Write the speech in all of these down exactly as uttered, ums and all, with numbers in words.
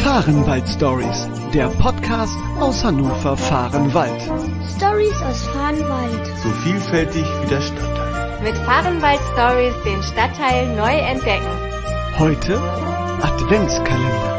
Fahrenwald-Stories, der Podcast aus Hannover Fahrenwald. Stories aus Fahrenwald. So vielfältig wie der Stadtteil. Mit Fahrenwald-Stories den Stadtteil neu entdecken. Heute Adventskalender.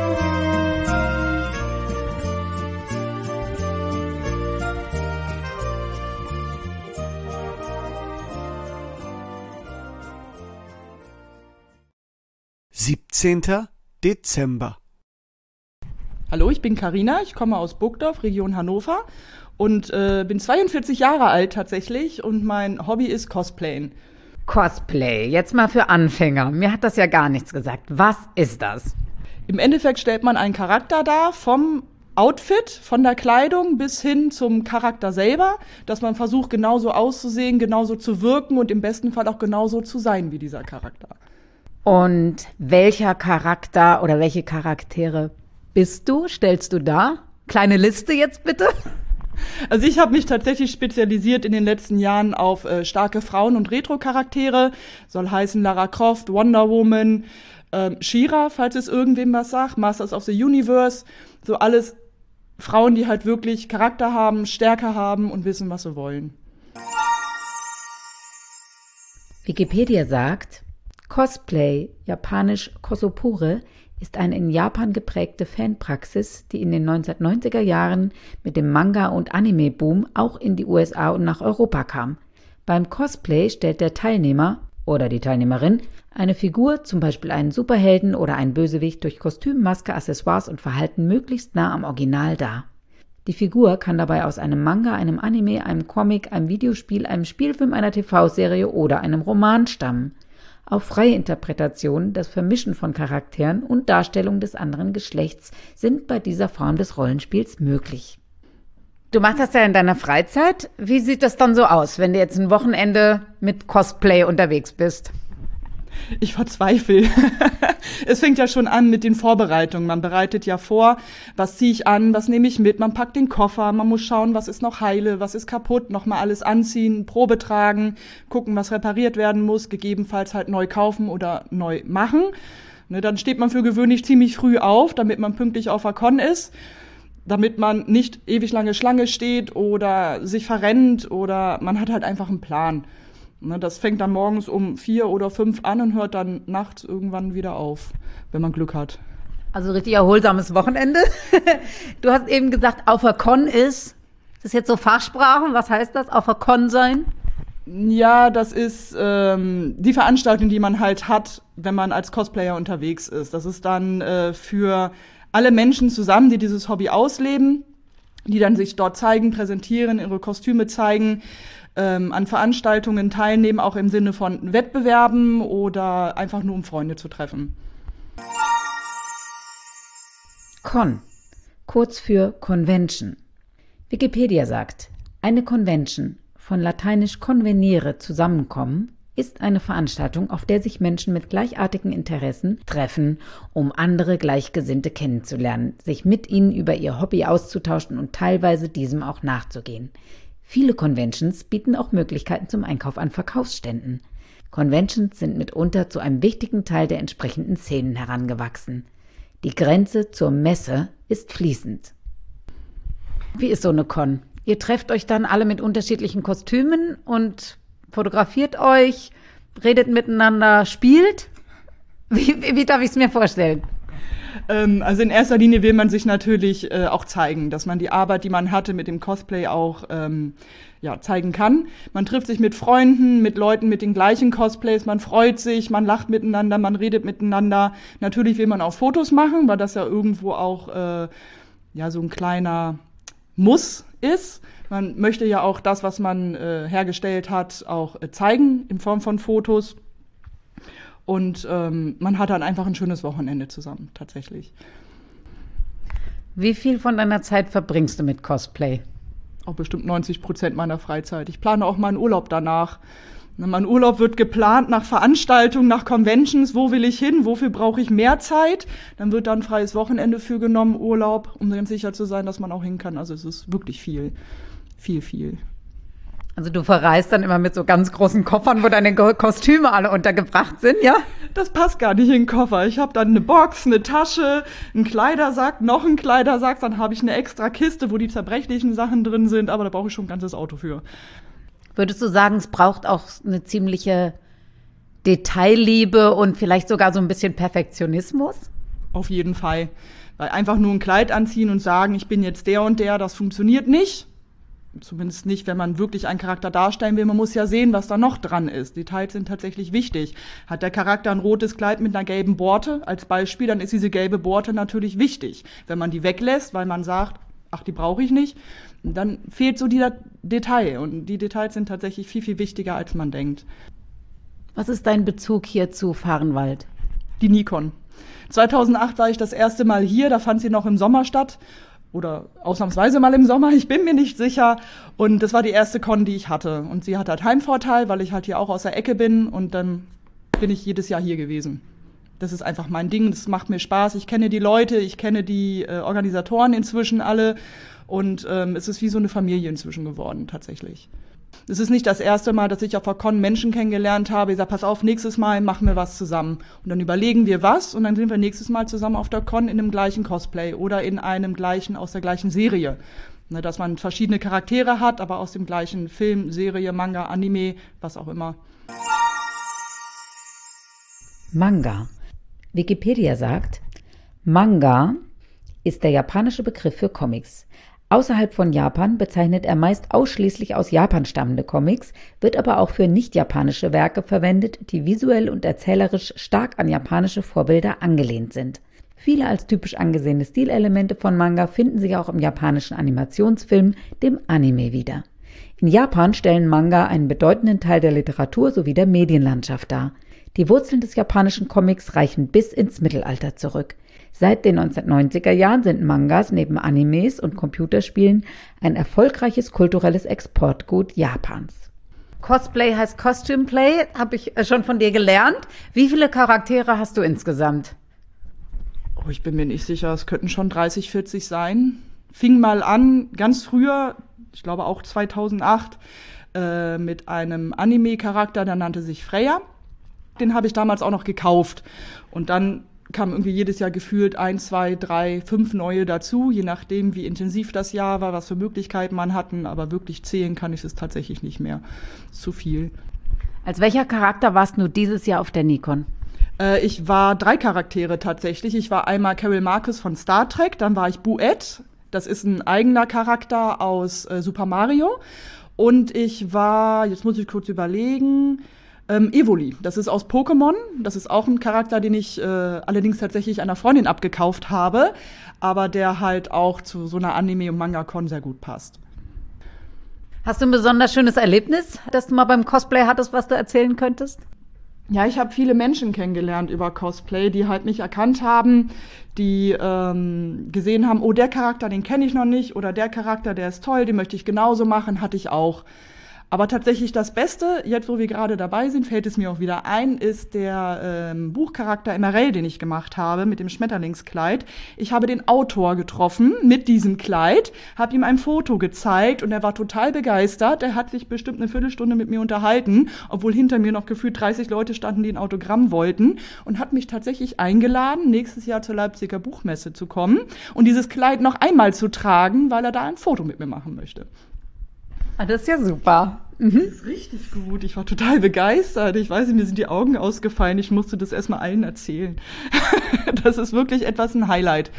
siebzehnten Dezember. Hallo, ich bin Carina, ich komme aus Burgdorf, Region Hannover und äh, bin zweiundvierzig Jahre alt tatsächlich und mein Hobby ist Cosplayen. Cosplay, jetzt mal für Anfänger. Mir hat das ja gar nichts gesagt. Was ist das? Im Endeffekt stellt man einen Charakter dar, vom Outfit, von der Kleidung bis hin zum Charakter selber, dass man versucht, genauso auszusehen, genauso zu wirken und im besten Fall auch genauso zu sein wie dieser Charakter. Und welcher Charakter oder welche Charaktere bist du? Stellst du dar? Kleine Liste jetzt bitte. Also ich habe mich tatsächlich spezialisiert in den letzten Jahren auf äh, starke Frauen- und Retro-Charaktere. Soll heißen Lara Croft, Wonder Woman, äh, She-Ra, falls es irgendwem was sagt, Masters of the Universe. So alles Frauen, die halt wirklich Charakter haben, Stärke haben und wissen, was sie wollen. Wikipedia sagt, Cosplay, japanisch Cosopure, ist eine in Japan geprägte Fanpraxis, die in den neunzehnhundertneunziger Jahren mit dem Manga- und Anime-Boom auch in die U S A und nach Europa kam. Beim Cosplay stellt der Teilnehmer oder die Teilnehmerin eine Figur, zum Beispiel einen Superhelden oder einen Bösewicht, durch Kostüm, Maske, Accessoires und Verhalten möglichst nah am Original dar. Die Figur kann dabei aus einem Manga, einem Anime, einem Comic, einem Videospiel, einem Spielfilm, einer T V-Serie oder einem Roman stammen. Auch freie Interpretationen, das Vermischen von Charakteren und Darstellung des anderen Geschlechts sind bei dieser Form des Rollenspiels möglich. Du machst das ja in deiner Freizeit. Wie sieht das dann so aus, wenn du jetzt ein Wochenende mit Cosplay unterwegs bist? Ich verzweifle. Es fängt ja schon an mit den Vorbereitungen. Man bereitet ja vor, was ziehe ich an, was nehme ich mit. Man packt den Koffer, man muss schauen, was ist noch heile, was ist kaputt, nochmal alles anziehen, Probe tragen, gucken, was repariert werden muss, gegebenenfalls halt neu kaufen oder neu machen. Ne, dann steht man für gewöhnlich ziemlich früh auf, damit man pünktlich auf der Con ist, damit man nicht ewig lange Schlange steht oder sich verrennt oder man hat halt einfach einen Plan. Das fängt dann morgens um vier oder fünf an und hört dann nachts irgendwann wieder auf, wenn man Glück hat. Also richtig erholsames Wochenende. Du hast eben gesagt, auf der Con ist, das ist jetzt so Fachsprache, was heißt das, auf der Con sein? Ja, das ist ähm, die Veranstaltung, die man halt hat, wenn man als Cosplayer unterwegs ist. Das ist dann äh, für alle Menschen zusammen, die dieses Hobby ausleben, die dann sich dort zeigen, präsentieren, ihre Kostüme zeigen, Ähm, an Veranstaltungen teilnehmen, auch im Sinne von Wettbewerben oder einfach nur um Freunde zu treffen. Con, kurz für Convention. Wikipedia sagt, eine Convention, von lateinisch convenire, zusammenkommen, ist eine Veranstaltung, auf der sich Menschen mit gleichartigen Interessen treffen, um andere Gleichgesinnte kennenzulernen, sich mit ihnen über ihr Hobby auszutauschen und teilweise diesem auch nachzugehen. Viele Conventions bieten auch Möglichkeiten zum Einkauf an Verkaufsständen. Conventions sind mitunter zu einem wichtigen Teil der entsprechenden Szenen herangewachsen. Die Grenze zur Messe ist fließend. Wie ist so eine Con? Ihr trefft euch dann alle mit unterschiedlichen Kostümen und fotografiert euch, redet miteinander, spielt? Wie, wie, wie darf ich es mir vorstellen? Also in erster Linie will man sich natürlich äh, auch zeigen, dass man die Arbeit, die man hatte mit dem Cosplay auch ähm, ja, zeigen kann. Man trifft sich mit Freunden, mit Leuten mit den gleichen Cosplays, man freut sich, man lacht miteinander, man redet miteinander. Natürlich will man auch Fotos machen, weil das ja irgendwo auch äh, ja, so ein kleiner Muss ist. Man möchte ja auch das, was man äh, hergestellt hat, auch äh, zeigen in Form von Fotos. Und ähm, man hat dann einfach ein schönes Wochenende zusammen, tatsächlich. Wie viel von deiner Zeit verbringst du mit Cosplay? Auch bestimmt neunzig Prozent meiner Freizeit. Ich plane auch meinen Urlaub danach. Mein Urlaub wird geplant nach Veranstaltungen, nach Conventions. Wo will ich hin? Wofür brauche ich mehr Zeit? Dann wird da ein freies Wochenende für genommen, Urlaub, um ganz sicher zu sein, dass man auch hin kann. Also es ist wirklich viel, viel, viel. Also du verreist dann immer mit so ganz großen Koffern, wo deine Ko- Kostüme alle untergebracht sind, ja? Das passt gar nicht in den Koffer. Ich habe dann eine Box, eine Tasche, einen Kleidersack, noch einen Kleidersack. Dann habe ich eine extra Kiste, wo die zerbrechlichen Sachen drin sind. Aber da brauche ich schon ein ganzes Auto für. Würdest du sagen, es braucht auch eine ziemliche Detailliebe und vielleicht sogar so ein bisschen Perfektionismus? Auf jeden Fall. Weil einfach nur ein Kleid anziehen und sagen, ich bin jetzt der und der, das funktioniert nicht. Zumindest nicht, wenn man wirklich einen Charakter darstellen will. Man muss ja sehen, was da noch dran ist. Details sind tatsächlich wichtig. Hat der Charakter ein rotes Kleid mit einer gelben Borte als Beispiel, dann ist diese gelbe Borte natürlich wichtig. Wenn man die weglässt, weil man sagt, ach, die brauche ich nicht, dann fehlt so dieser Detail. Und die Details sind tatsächlich viel, viel wichtiger, als man denkt. Was ist dein Bezug hier zu Vahrenwald? Die Nikon. zweitausendacht war ich das erste Mal hier, da fand sie noch im Sommer statt. Oder ausnahmsweise mal im Sommer, ich bin mir nicht sicher. Und das war die erste Con, die ich hatte. Und sie hat halt Heimvorteil, weil ich halt hier auch aus der Ecke bin. Und dann bin ich jedes Jahr hier gewesen. Das ist einfach mein Ding, das macht mir Spaß. Ich kenne die Leute, ich kenne die äh, Organisatoren inzwischen alle. Und ähm, es ist wie so eine Familie inzwischen geworden, tatsächlich. Es ist nicht das erste Mal, dass ich auf der Con Menschen kennengelernt habe. Ich sage, pass auf, nächstes Mal machen wir was zusammen. Und dann überlegen wir was und dann sind wir nächstes Mal zusammen auf der Con in einem gleichen Cosplay oder in einem gleichen, aus der gleichen Serie. Ne, dass man verschiedene Charaktere hat, aber aus dem gleichen Film, Serie, Manga, Anime, was auch immer. Manga. Wikipedia sagt, Manga ist der japanische Begriff für Comics. Außerhalb von Japan bezeichnet er meist ausschließlich aus Japan stammende Comics, wird aber auch für nicht-japanische Werke verwendet, die visuell und erzählerisch stark an japanische Vorbilder angelehnt sind. Viele als typisch angesehene Stilelemente von Manga finden sich auch im japanischen Animationsfilm, dem Anime, wieder. In Japan stellen Manga einen bedeutenden Teil der Literatur sowie der Medienlandschaft dar. Die Wurzeln des japanischen Comics reichen bis ins Mittelalter zurück. Seit den neunzehnhundertneunziger Jahren sind Mangas neben Animes und Computerspielen ein erfolgreiches kulturelles Exportgut Japans. Cosplay heißt Costume Play, habe ich schon von dir gelernt. Wie viele Charaktere hast du insgesamt? Oh, ich bin mir nicht sicher, es könnten schon dreißig, vierzig sein. Fing mal an, ganz früher, ich glaube auch zweitausendacht, äh, mit einem Anime-Charakter, der nannte sich Freya. Den habe ich damals auch noch gekauft. Und dann kam irgendwie jedes Jahr gefühlt ein, zwei, drei, fünf neue dazu, je nachdem, wie intensiv das Jahr war, was für Möglichkeiten man hatten. Aber wirklich zählen kann ich es tatsächlich nicht mehr. Zu viel. Als welcher Charakter warst du dieses Jahr auf der Nikon? Äh, ich war drei Charaktere tatsächlich. Ich war einmal Carol Marcus von Star Trek, dann war ich Buett. Das ist ein eigener Charakter aus äh, Super Mario. Und ich war, jetzt muss ich kurz überlegen, Ähm, Evoli, das ist aus Pokémon. Das ist auch ein Charakter, den ich äh, allerdings tatsächlich einer Freundin abgekauft habe, aber der halt auch zu so einer Anime- und Manga-Con sehr gut passt. Hast du ein besonders schönes Erlebnis, das du mal beim Cosplay hattest, was du erzählen könntest? Ja, ich habe viele Menschen kennengelernt über Cosplay, die halt mich erkannt haben, die ähm, gesehen haben, oh, der Charakter, den kenne ich noch nicht, oder der Charakter, der ist toll, den möchte ich genauso machen, hatte ich auch. Aber tatsächlich das Beste, jetzt wo wir gerade dabei sind, fällt es mir auch wieder ein, ist der ähm, Buchcharakter Emerald, den ich gemacht habe mit dem Schmetterlingskleid. Ich habe den Autor getroffen mit diesem Kleid, habe ihm ein Foto gezeigt und er war total begeistert. Er hat sich bestimmt eine Viertelstunde mit mir unterhalten, obwohl hinter mir noch gefühlt dreißig Leute standen, die ein Autogramm wollten, und hat mich tatsächlich eingeladen, nächstes Jahr zur Leipziger Buchmesse zu kommen und dieses Kleid noch einmal zu tragen, weil er da ein Foto mit mir machen möchte. Ah, das ist ja super. Mhm. Das ist richtig gut. Ich war total begeistert. Ich weiß nicht, mir sind die Augen ausgefallen. Ich musste das erstmal allen erzählen. Das ist wirklich etwas ein Highlight.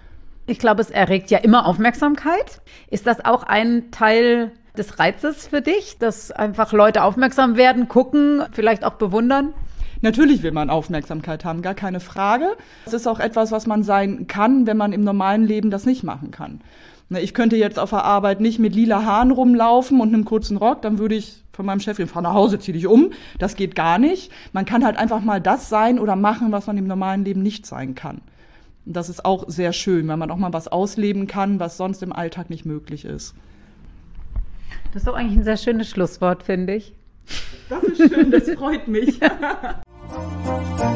Ich glaube, es erregt ja immer Aufmerksamkeit. Ist das auch ein Teil des Reizes für dich, dass einfach Leute aufmerksam werden, gucken, vielleicht auch bewundern? Natürlich will man Aufmerksamkeit haben, gar keine Frage. Es ist auch etwas, was man sein kann, wenn man im normalen Leben das nicht machen kann. Ich könnte jetzt auf der Arbeit nicht mit lila Haaren rumlaufen und einem kurzen Rock, dann würde ich von meinem Chef, fahr nach Hause, zieh dich um. Das geht gar nicht. Man kann halt einfach mal das sein oder machen, was man im normalen Leben nicht sein kann. Und das ist auch sehr schön, weil man auch mal was ausleben kann, was sonst im Alltag nicht möglich ist. Das ist doch eigentlich ein sehr schönes Schlusswort, finde ich. Das ist schön, das freut mich.